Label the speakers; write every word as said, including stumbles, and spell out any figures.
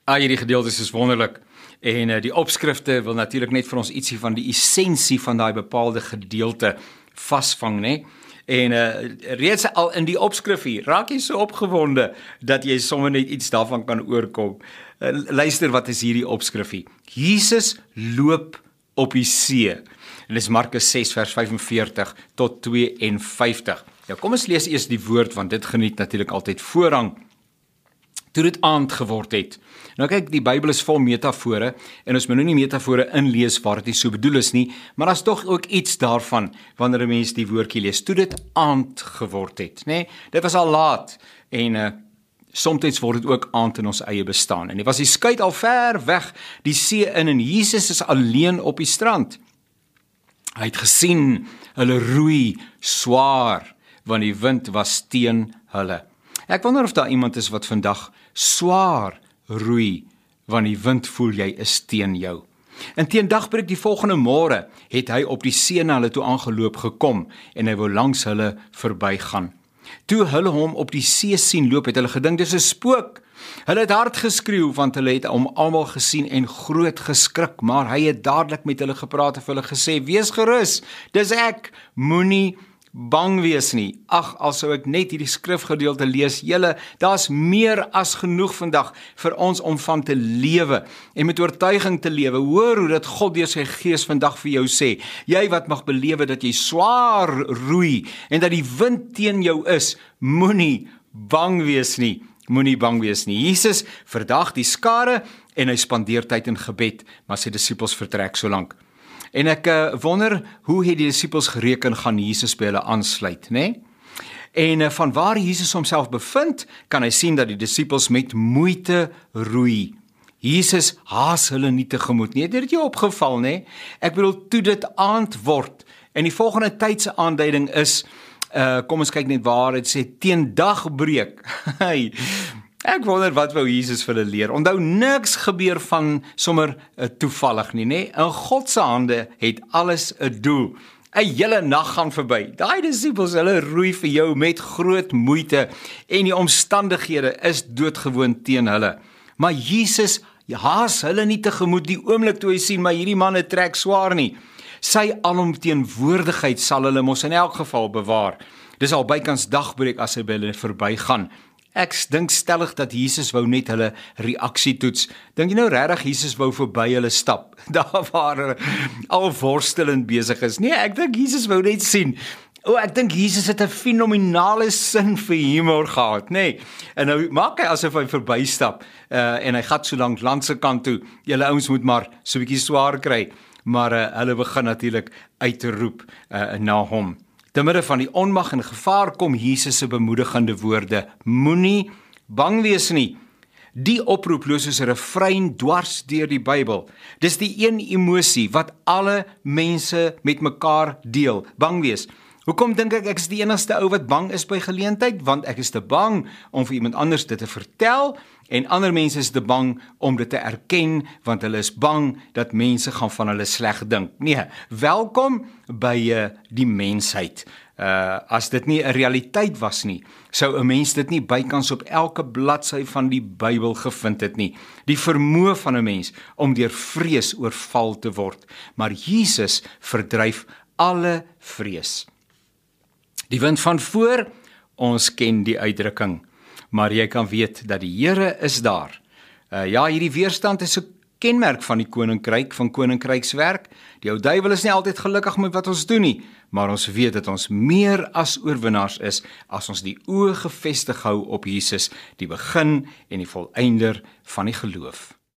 Speaker 1: Ah, hierdie gedeeltes is wonderlik. En uh, die opskrifte wil natuurlik net vir ons ietsie van die essensie van daai bepaalde gedeelte vasvang, né? En uh, reeds al in die opskrif hier, raak jy so opgewonde dat jy sommer net iets daarvan kan oorkom. Uh, luister, wat is hierdie opskrif hier? Jesus loop op die see. En dis Markus ses vers vyfenveertig tot tweeënvyftig. Nou kom ons lees eers die woord, want dit geniet natuurlik altyd voorrang. Toe dit aand geword het. Nou kyk, die Bybel is vol metafore, en ons moet nou nie metafore inlees waar dit nie so bedoel is nie, maar daar's tog ook iets daarvan, wanneer 'n mens die woordjie lees, toe dit aand geword het, nê? Dit was al laat, en uh, soms word dit ook aand in ons eie bestaan, en dit was die skuit al ver weg, die see in, en Jesus is alleen op die strand. Hy het gesien, hulle roei swaar, want die wind was teen hulle. Ek wonder of daar iemand is wat vandag swaar roei, want die wind voel jy is teen jou. En teen dagbreek die volgende môre het hy op die see na hulle toe aangeloop gekom, en hy wou langs hulle verbygaan. Toe hulle hom op die see sien loop, het hulle gedink dis 'n spook. Hulle het hard geskreeu, want hulle het hom almal gesien en groot geskrik, maar hy het dadelik met hulle gepraat en vir hulle gesê, wees gerus, dis ek, moenie bang wees nie. Ag, al sou ek net hierdie skrifgedeelte lees, julle, daar's meer as genoeg vandag vir ons om van te lewe en met oortuiging te lewe. Hoor hoe dat God deur sy gees vandag vir jou sê, jy wat mag belewe dat jy swaar roei en dat die wind teen jou is, moenie bang wees nie. Moenie bang wees nie. Jesus verdag die skare en hy spandeer tyd in gebed, maar sy disippels vertrek so lank. En ek uh, wonder, hoe het die disippels gereken gaan Jesus by hulle aansluit, né? Nee? En uh, van waar Jesus homself bevind, kan hy sien dat die disippels met moeite roei. Jesus haas hulle nie tegemoet nie. Het dit jou opgeval, né? Nee? Ek bedoel, toe dit aand word, en die volgende tydse aanduiding is, uh, kom ons kyk net waar, het sê, teen dagbreek. Hey, ek wonder wat wou Jesus vir hulle leer. Onthou, niks gebeur van sommer uh, toevallig nie, nee? In God se hande het alles 'n doel. 'n Hele nag gaan verby. Daai disippels, hulle roei vir jou met groot moeite en die omstandighede is doodgewoon teen hulle. Maar Jesus haas hulle nie tegemoet die oomblik toe hy sien, maar hierdie manne trek swaar nie. Sy alomteenwoordigheid sal hulle mos in elk geval bewaar. Dis al bykans dagbreek as hy by hulle verbygaan. Ek dink stellig dat Jesus wou net hulle reaksie toets. Dink jy nou regtig Jesus wou verby hulle stap, daar waar hulle al worstelend besig is? Nee, ek dink Jesus wou net sien. O, ek dink Jesus het 'n fenominale sin vir humor gehad, nê? Nee. En nou maak hy asof hy verbystap, uh, en hy gaan so lank land se kant toe. Julle ouens moet maar so 'n bietjie swaar kry, maar uh, hulle begin natuurlik uit te roep uh, na hom. Te midde van die onmag en gevaar kom Jesus se bemoedigende woorde, moenie bang wees nie. Die oproep loos soos 'n refrein dwars deur die Bybel. Dis die een emosie wat alle mense met mekaar deel, bang wees. Hoekom dink ek ek is die enigste ou wat bang is by geleentheid? Want ek is te bang om vir iemand anders dit te vertel, en ander mense is te bang om dit te erken, want hulle is bang dat mense gaan van hulle sleg dink. Nee, welkom by uh, die mensheid. Uh, as dit nie 'n realiteit was nie, sou 'n mens dit nie bykans op elke bladsy van die Bybel gevind het nie. Die vermoë van 'n mens om deur vrees oorval te word. Maar Jesus verdryf alle vrees. Die wind van voor, ons ken die uitdrukking, maar jy kan weet dat die Here is daar. Uh, ja, hierdie weerstand is 'n kenmerk van die koninkryk, van koninkrykswerk. Die ou duiwel is nie altyd gelukkig met wat ons doen nie, maar ons weet dat ons meer as oorwinnaars is, as ons die oë gefestig hou op Jesus, die begin en die volëinder van die geloof.